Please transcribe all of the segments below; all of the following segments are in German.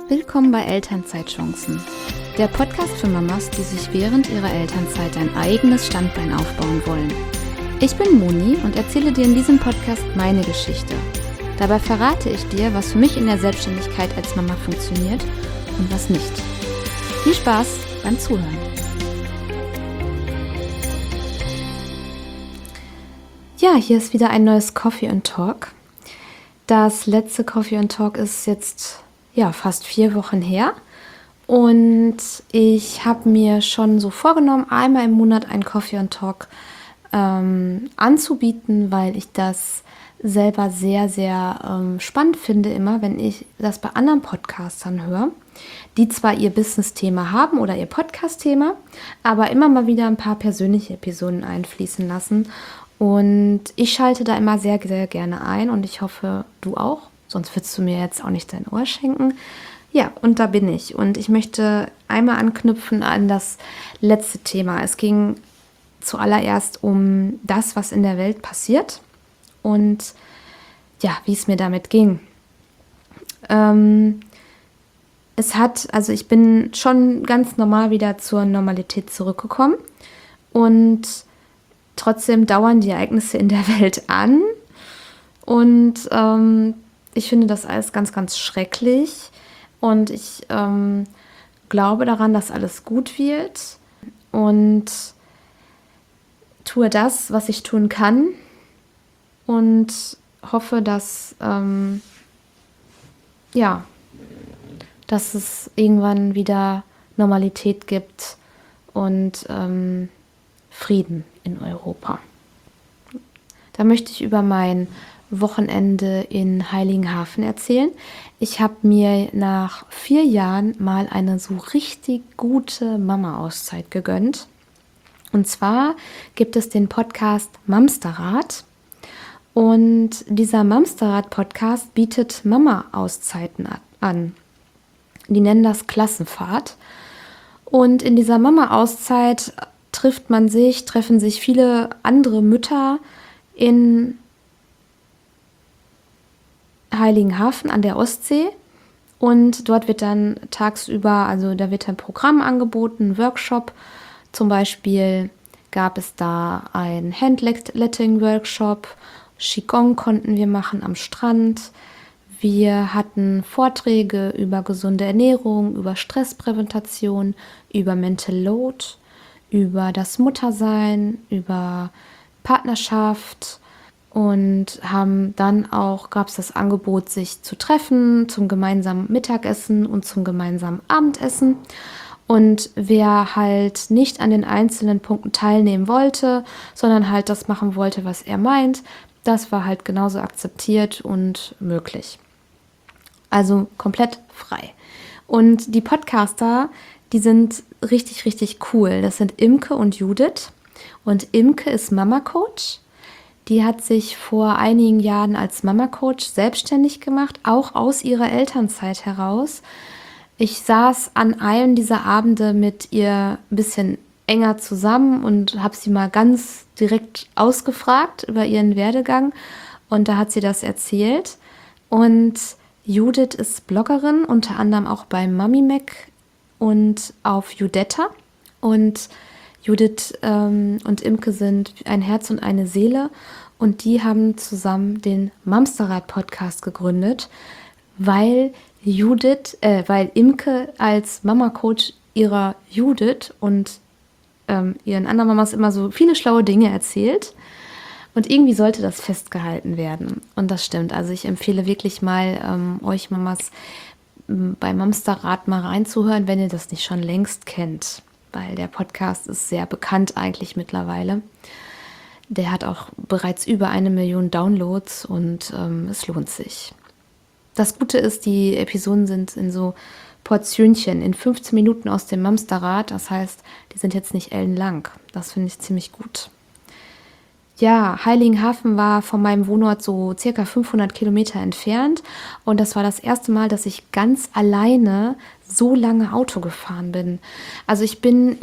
Willkommen bei Elternzeitchancen, der Podcast für Mamas, die sich während ihrer Elternzeit ein eigenes Standbein aufbauen wollen. Ich bin Moni und erzähle dir in diesem Podcast meine Geschichte. Dabei verrate ich dir, was für mich in der Selbstständigkeit als Mama funktioniert und was nicht. Viel Spaß beim Zuhören. Ja, hier ist wieder ein neues Coffee and Talk. Das letzte Coffee and Talk ist jetzt fast 4 Wochen her und ich habe mir schon so vorgenommen, einmal im Monat einen Coffee and Talk anzubieten, weil ich das selber sehr, sehr spannend finde immer, wenn ich das bei anderen Podcastern höre, die zwar ihr Business-Thema haben oder ihr Podcast-Thema, aber immer mal wieder ein paar persönliche Episoden einfließen lassen. Und ich schalte da immer sehr, sehr gerne ein und ich hoffe, du auch. Sonst würdest du mir jetzt auch nicht dein Ohr schenken. Ja, und da bin ich. Und ich möchte einmal anknüpfen an das letzte Thema. Es ging zuallererst um das, was in der Welt passiert und ja, wie es mir damit ging. Ich bin schon ganz normal wieder zur Normalität zurückgekommen und trotzdem dauern die Ereignisse in der Welt an und ich finde das alles ganz, ganz schrecklich und ich glaube daran, dass alles gut wird und tue das, was ich tun kann und hoffe, dass es irgendwann wieder Normalität gibt und Frieden in Europa. Da möchte ich über mein Wochenende in Heiligenhafen erzählen. Ich habe mir nach 4 Jahren mal eine so richtig gute Mama-Auszeit gegönnt. Und zwar gibt es den Podcast Mamsterrad. Und dieser Mamsterrad-Podcast bietet Mama-Auszeiten an. Die nennen das Klassenfahrt. Und in dieser Mama-Auszeit treffen sich viele andere Mütter in Heiligenhafen an der Ostsee und dort wird dann tagsüber, da wird ein Programm angeboten, ein Workshop. Zum Beispiel gab es da einen Handletting-Workshop, Qigong konnten wir machen am Strand. Wir hatten Vorträge über gesunde Ernährung, über Stressprävention, über Mental Load, über das Muttersein, über Partnerschaft und gab es das Angebot, sich zu treffen zum gemeinsamen Mittagessen und zum gemeinsamen Abendessen. Und wer halt nicht an den einzelnen Punkten teilnehmen wollte, sondern halt das machen wollte, was er meint, das war halt genauso akzeptiert und möglich. Also komplett frei. Und die Podcaster, die sind richtig, richtig cool. Das sind Imke und Judith. Und Imke ist Mama-Coach. Die hat sich vor einigen Jahren als Mama-Coach selbstständig gemacht, auch aus ihrer Elternzeit heraus. Ich saß an einem dieser Abende mit ihr ein bisschen enger zusammen und habe sie mal ganz direkt ausgefragt über ihren Werdegang. Und da hat sie das erzählt. Und Judith ist Bloggerin, unter anderem auch bei MamiMac und auf Judetta. Und Judith und Imke sind ein Herz und eine Seele und die haben zusammen den Mamsterrad-Podcast gegründet, weil Imke als Mama-Coach ihrer Judith und ihren anderen Mamas immer so viele schlaue Dinge erzählt und irgendwie sollte das festgehalten werden und das stimmt. Also ich empfehle wirklich mal euch Mamas bei Mamsterrad mal reinzuhören, wenn ihr das nicht schon längst kennt. Weil der Podcast ist sehr bekannt eigentlich mittlerweile. Der hat auch bereits über 1 Million Downloads und es lohnt sich. Das Gute ist, die Episoden sind in so Portionchen, in 15 Minuten aus dem Mamsterrad. Das heißt, die sind jetzt nicht ellenlang. Das finde ich ziemlich gut. Ja, Heiligenhafen war von meinem Wohnort so circa 500 Kilometer entfernt und das war das erste Mal, dass ich ganz alleine so lange Auto gefahren bin. Also ich bin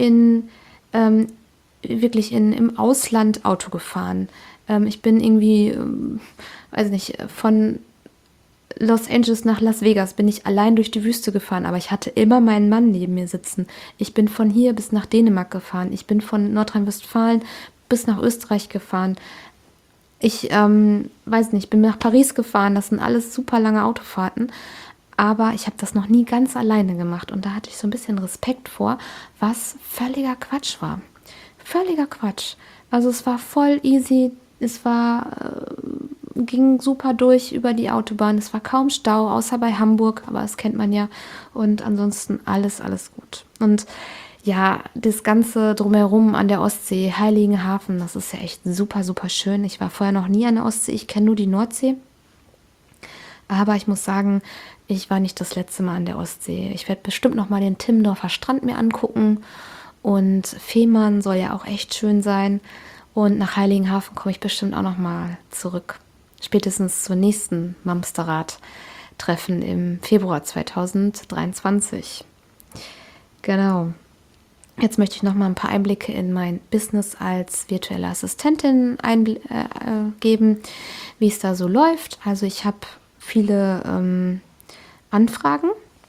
im Ausland Auto gefahren. Ich bin irgendwie, von Los Angeles nach Las Vegas bin ich allein durch die Wüste gefahren, aber ich hatte immer meinen Mann neben mir sitzen. Ich bin von hier bis nach Dänemark gefahren. Ich bin von Nordrhein-Westfalen bis nach Österreich gefahren. Ich weiß nicht, bin nach Paris gefahren. Das sind alles super lange Autofahrten. Aber ich habe das noch nie ganz alleine gemacht. Und da hatte ich so ein bisschen Respekt vor, was völliger Quatsch war. Völliger Quatsch. Also es war voll easy. Es ging super durch über die Autobahn. Es war kaum Stau, außer bei Hamburg, aber das kennt man ja. Und ansonsten alles gut. Und ja, das Ganze drumherum an der Ostsee, Heiligenhafen, das ist ja echt super, super schön. Ich war vorher noch nie an der Ostsee, ich kenne nur die Nordsee. Aber ich muss sagen, ich war nicht das letzte Mal an der Ostsee. Ich werde bestimmt noch mal den Timmendorfer Strand mir angucken. Und Fehmarn soll ja auch echt schön sein. Und nach Heiligenhafen komme ich bestimmt auch noch mal zurück. Spätestens zur nächsten Mamsterrad-Treffen im Februar 2023. Genau. Jetzt möchte ich noch mal ein paar Einblicke in mein Business als virtuelle Assistentin geben, wie es da so läuft. Also ich habe viele Anfragen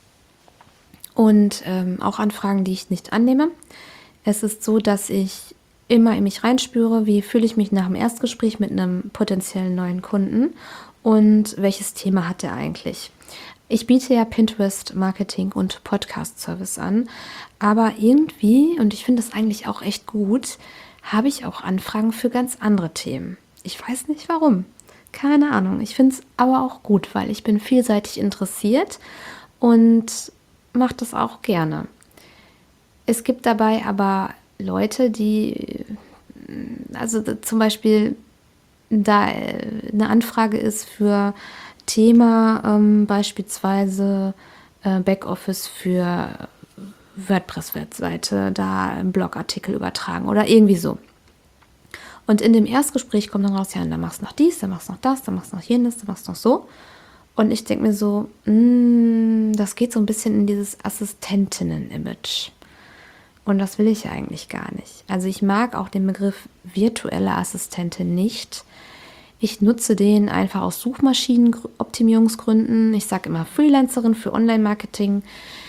und auch Anfragen, die ich nicht annehme. Es ist so, dass ich immer in mich reinspüre, wie fühle ich mich nach dem Erstgespräch mit einem potenziellen neuen Kunden und welches Thema hat er eigentlich. Ich biete ja Pinterest, Marketing und Podcast-Service an, aber irgendwie, und ich finde das eigentlich auch echt gut, habe ich auch Anfragen für ganz andere Themen. Ich weiß nicht warum, keine Ahnung. Ich finde es aber auch gut, weil ich bin vielseitig interessiert und mache das auch gerne. Es gibt dabei aber Leute, die, also zum Beispiel, da eine Anfrage ist für Thema beispielsweise Backoffice für WordPress-Webseite, da einen Blogartikel übertragen oder irgendwie so. Und in dem Erstgespräch kommt dann raus, ja, dann machst du noch dies, dann machst du noch das, dann machst du noch jenes, dann machst du noch so. Und ich denke mir so, das geht so ein bisschen in dieses Assistentinnen-Image. Und das will ich ja eigentlich gar nicht. Also ich mag auch den Begriff virtuelle Assistentin nicht. Ich nutze den einfach aus Suchmaschinenoptimierungsgründen. Ich sage immer Freelancerin für Online-Marketing.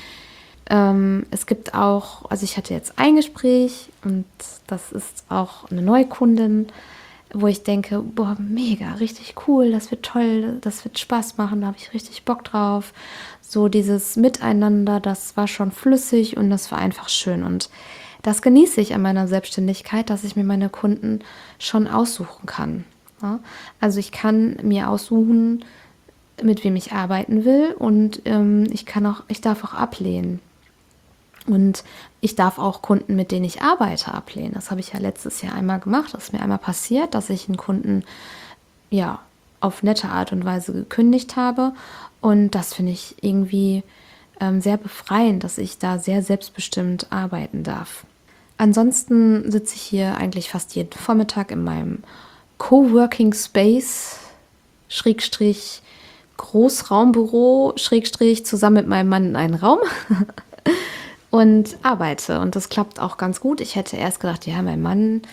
Es gibt auch, also ich hatte jetzt ein Gespräch und das ist auch eine Neukundin, wo ich denke, boah, mega, richtig cool, das wird toll, das wird Spaß machen, da habe ich richtig Bock drauf. So dieses Miteinander, das war schon flüssig und das war einfach schön. Und das genieße ich an meiner Selbstständigkeit, dass ich mir meine Kunden schon aussuchen kann. Ja? Also ich kann mir aussuchen, mit wem ich arbeiten will und ich darf auch ablehnen. Und ich darf auch Kunden, mit denen ich arbeite, ablehnen. Das habe ich ja letztes Jahr einmal gemacht. Das ist mir einmal passiert, dass ich einen Kunden ja auf nette Art und Weise gekündigt habe. Und das finde ich irgendwie sehr befreiend, dass ich da sehr selbstbestimmt arbeiten darf. Ansonsten sitze ich hier eigentlich fast jeden Vormittag in meinem Coworking Space, Schrägstrich Großraumbüro, Schrägstrich zusammen mit meinem Mann in einen Raum. Und arbeite. Und das klappt auch ganz gut. Ich hätte erst gedacht, ja, mein Mann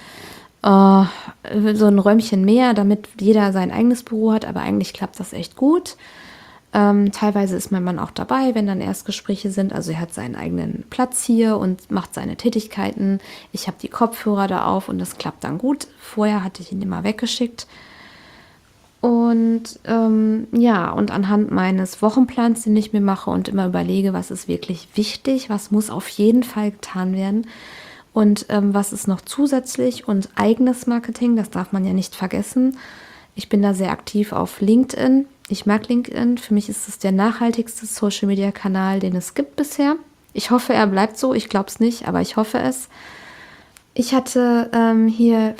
so ein Räumchen mehr, damit jeder sein eigenes Büro hat. Aber eigentlich klappt das echt gut. Teilweise ist mein Mann auch dabei, wenn dann Erstgespräche sind. Also er hat seinen eigenen Platz hier und macht seine Tätigkeiten. Ich habe die Kopfhörer da auf und das klappt dann gut. Vorher hatte ich ihn immer weggeschickt. Und und anhand meines Wochenplans, den ich mir mache und immer überlege, was ist wirklich wichtig, was muss auf jeden Fall getan werden und was ist noch zusätzlich und eigenes Marketing, das darf man ja nicht vergessen. Ich bin da sehr aktiv auf LinkedIn. Ich mag LinkedIn. Für mich ist es der nachhaltigste Social-Media-Kanal, den es gibt bisher. Ich hoffe, er bleibt so. Ich glaube es nicht, aber ich hoffe es. Ich hatte hier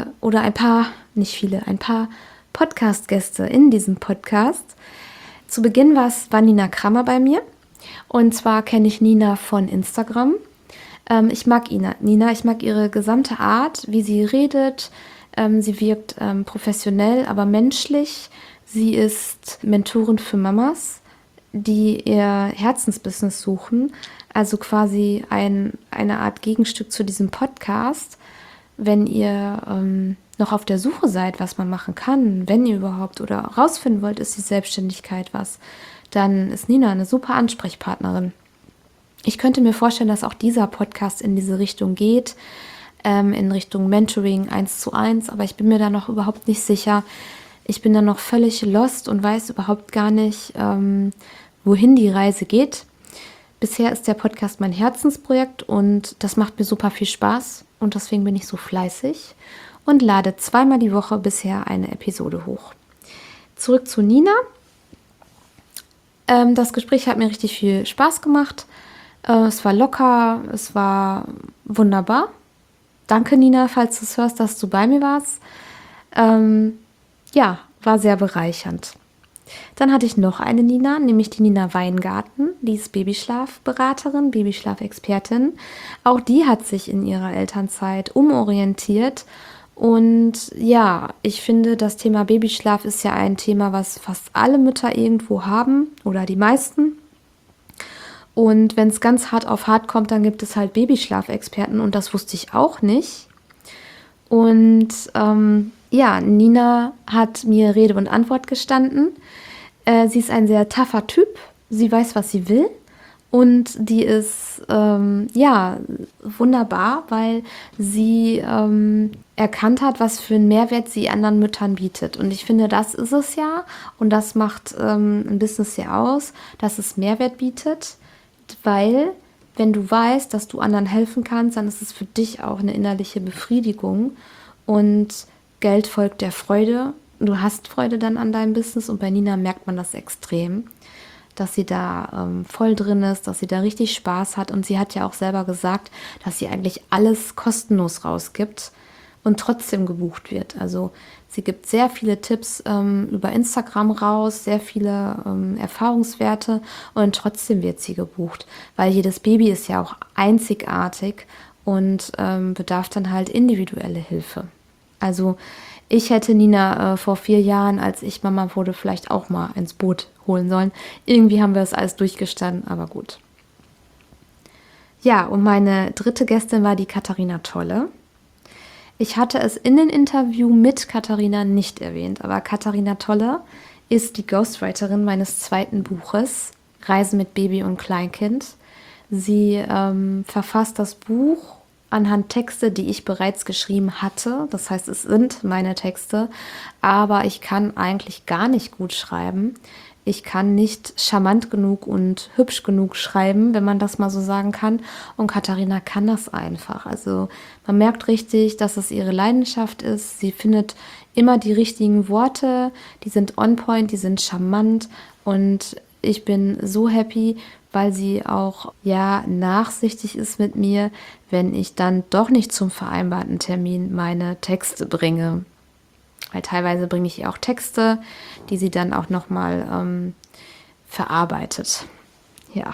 ein paar Podcast-Gäste in diesem Podcast. Zu Beginn war Nina Krammer bei mir. Und zwar kenne ich Nina von Instagram. Ich mag Nina, ich mag ihre gesamte Art, wie sie redet. Sie wirkt professionell, aber menschlich. Sie ist Mentorin für Mamas, die ihr Herzensbusiness suchen. Also quasi eine Art Gegenstück zu diesem Podcast. Wenn ihr noch auf der Suche seid, was man machen kann, wenn ihr überhaupt oder rausfinden wollt, ist die Selbstständigkeit was, dann ist Nina eine super Ansprechpartnerin. Ich könnte mir vorstellen, dass auch dieser Podcast in diese Richtung geht, in Richtung Mentoring 1:1, aber ich bin mir da noch überhaupt nicht sicher. Ich bin da noch völlig lost und weiß überhaupt gar nicht, wohin die Reise geht. Bisher ist der Podcast mein Herzensprojekt und das macht mir super viel Spaß und deswegen bin ich so fleißig und lade 2-mal die Woche bisher eine Episode hoch. Zurück zu Nina. Das Gespräch hat mir richtig viel Spaß gemacht. Es war locker, es war wunderbar. Danke, Nina, falls du es hörst, dass du bei mir warst. Ja, war sehr bereichernd. Dann hatte ich noch eine Nina, nämlich die Nina Weingarten. Die ist Babyschlafberaterin, Babyschlafexpertin. Auch die hat sich in ihrer Elternzeit umorientiert. Und ja, ich finde, das Thema Babyschlaf ist ja ein Thema, was fast alle Mütter irgendwo haben oder die meisten. Und wenn es ganz hart auf hart kommt, dann gibt es halt Babyschlafexperten und das wusste ich auch nicht. Und ja, Nina hat mir Rede und Antwort gestanden. Sie ist ein sehr tougher Typ. Sie weiß, was sie will. Und die ist ja wunderbar, weil sie erkannt hat, was für einen Mehrwert sie anderen Müttern bietet. Und ich finde, das ist es ja. Und das macht ein Business ja aus, dass es Mehrwert bietet. Weil, wenn du weißt, dass du anderen helfen kannst, dann ist es für dich auch eine innerliche Befriedigung. Und Geld folgt der Freude. Du hast Freude dann an deinem Business und bei Nina merkt man das extrem, dass sie da voll drin ist, dass sie da richtig Spaß hat. Und sie hat ja auch selber gesagt, dass sie eigentlich alles kostenlos rausgibt und trotzdem gebucht wird. Also sie gibt sehr viele Tipps über Instagram raus, sehr viele Erfahrungswerte und trotzdem wird sie gebucht, weil jedes Baby ist ja auch einzigartig und bedarf dann halt individuelle Hilfe. Also ich hätte Nina vor 4 Jahren, als ich Mama wurde, vielleicht auch mal ins Boot holen sollen. Irgendwie haben wir das alles durchgestanden, aber gut. Ja, und meine dritte Gästin war die Katharina Tolle. Ich hatte es in dem Interview mit Katharina nicht erwähnt, aber Katharina Tolle ist die Ghostwriterin meines 2. Buches, Reisen mit Baby und Kleinkind. Sie verfasst das Buch anhand Texte, die ich bereits geschrieben hatte. Das heißt, es sind meine Texte, aber ich kann eigentlich gar nicht gut schreiben. Ich kann nicht charmant genug und hübsch genug schreiben, wenn man das mal so sagen kann. Und Katharina kann das einfach. Also man merkt richtig, dass es ihre Leidenschaft ist. Sie findet immer die richtigen Worte, die sind on point, die sind charmant und ich bin so happy, weil sie auch ja nachsichtig ist mit mir, wenn ich dann doch nicht zum vereinbarten Termin meine Texte bringe. Weil teilweise bringe ich ihr auch Texte, die sie dann auch nochmal verarbeitet. Ja.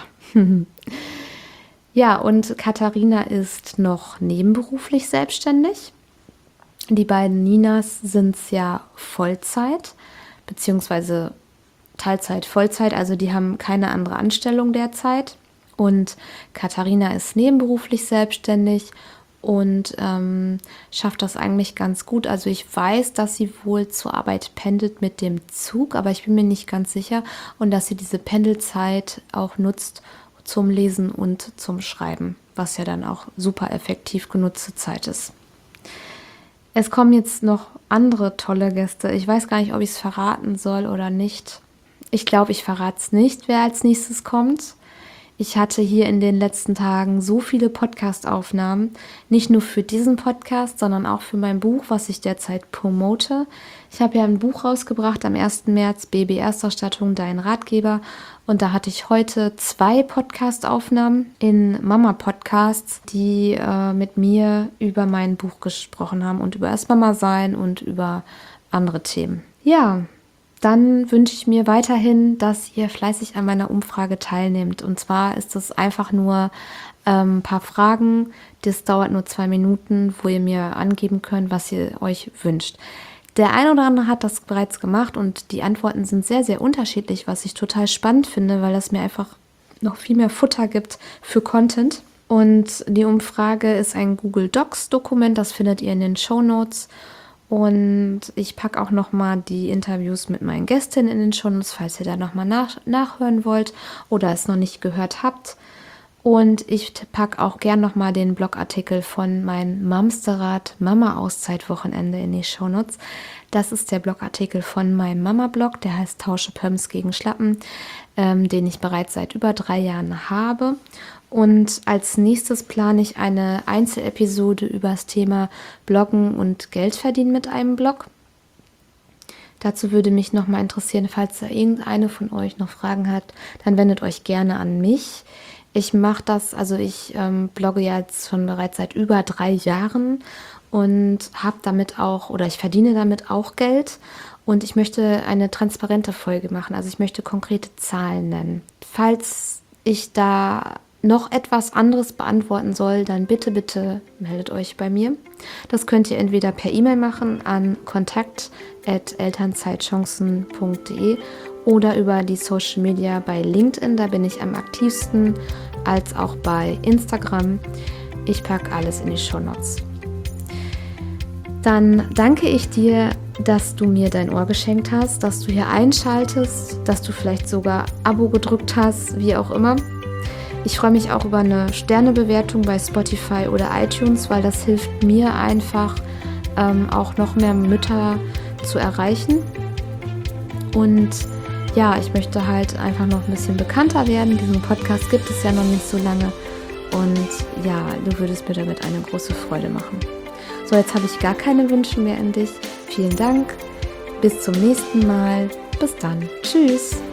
Ja, und Katharina ist noch nebenberuflich selbstständig. Die beiden Ninas sind es ja Vollzeit, beziehungsweise Teilzeit, Vollzeit, also die haben keine andere Anstellung derzeit. Und Katharina ist nebenberuflich selbstständig und schafft das eigentlich ganz gut. Also ich weiß, dass sie wohl zur Arbeit pendelt mit dem Zug, aber ich bin mir nicht ganz sicher. Und dass sie diese Pendelzeit auch nutzt zum Lesen und zum Schreiben, was ja dann auch super effektiv genutzte Zeit ist. Es kommen jetzt noch andere tolle Gäste. Ich weiß gar nicht, ob ich es verraten soll oder nicht. Ich glaube, ich verrate es nicht, wer als nächstes kommt. Ich hatte hier in den letzten Tagen so viele Podcast-Aufnahmen, nicht nur für diesen Podcast, sondern auch für mein Buch, was ich derzeit promote. Ich habe ja ein Buch rausgebracht am 1. März, Baby-Erstausstattung, dein Ratgeber. Und da hatte ich heute 2 Podcast-Aufnahmen in Mama-Podcasts, die mit mir über mein Buch gesprochen haben und über das Mama-Sein und über andere Themen. Ja, dann wünsche ich mir weiterhin, dass ihr fleißig an meiner Umfrage teilnehmt. Und zwar ist es einfach nur ein paar Fragen. Das dauert nur 2 Minuten, wo ihr mir angeben könnt, was ihr euch wünscht. Der eine oder andere hat das bereits gemacht und die Antworten sind sehr, sehr unterschiedlich, was ich total spannend finde, weil das mir einfach noch viel mehr Futter gibt für Content. Und die Umfrage ist ein Google Docs Dokument, das findet ihr in den Shownotes. Und ich packe auch nochmal die Interviews mit meinen Gästinnen in den Shownotes, falls ihr da nochmal nachhören wollt oder es noch nicht gehört habt. Und ich packe auch gern nochmal den Blogartikel von meinem Mamsterrad Mama-Auszeit-Wochenende in die Shownotes. Das ist der Blogartikel von meinem Mama-Blog, der heißt Tausche Pumps gegen Schlappen, den ich bereits seit über 3 Jahren habe. Und als nächstes plane ich eine Einzelepisode über das Thema Bloggen und Geld verdienen mit einem Blog. Dazu würde mich nochmal interessieren, falls da irgendeine von euch noch Fragen hat, dann wendet euch gerne an mich. Ich mache das, also ich blogge jetzt schon bereits seit über 3 Jahren und habe damit auch, oder ich verdiene damit auch Geld und ich möchte eine transparente Folge machen, also ich möchte konkrete Zahlen nennen. Falls ich da noch etwas anderes beantworten soll, dann bitte meldet euch bei mir. Das könnt ihr entweder per E-Mail machen an kontakt@elternzeitchancen.de oder über die Social Media bei LinkedIn, da bin ich am aktivsten, als auch bei Instagram. Ich packe alles in die Shownotes. Dann danke ich dir, dass du mir dein Ohr geschenkt hast, dass du hier einschaltest, dass du vielleicht sogar Abo gedrückt hast, wie auch immer. Ich freue mich auch über eine Sternebewertung bei Spotify oder iTunes, weil das hilft mir einfach, auch noch mehr Mütter zu erreichen. Und ja, ich möchte halt einfach noch ein bisschen bekannter werden. Diesen Podcast gibt es ja noch nicht so lange. Und ja, du würdest mir damit eine große Freude machen. So, jetzt habe ich gar keine Wünsche mehr an dich. Vielen Dank. Bis zum nächsten Mal. Bis dann. Tschüss.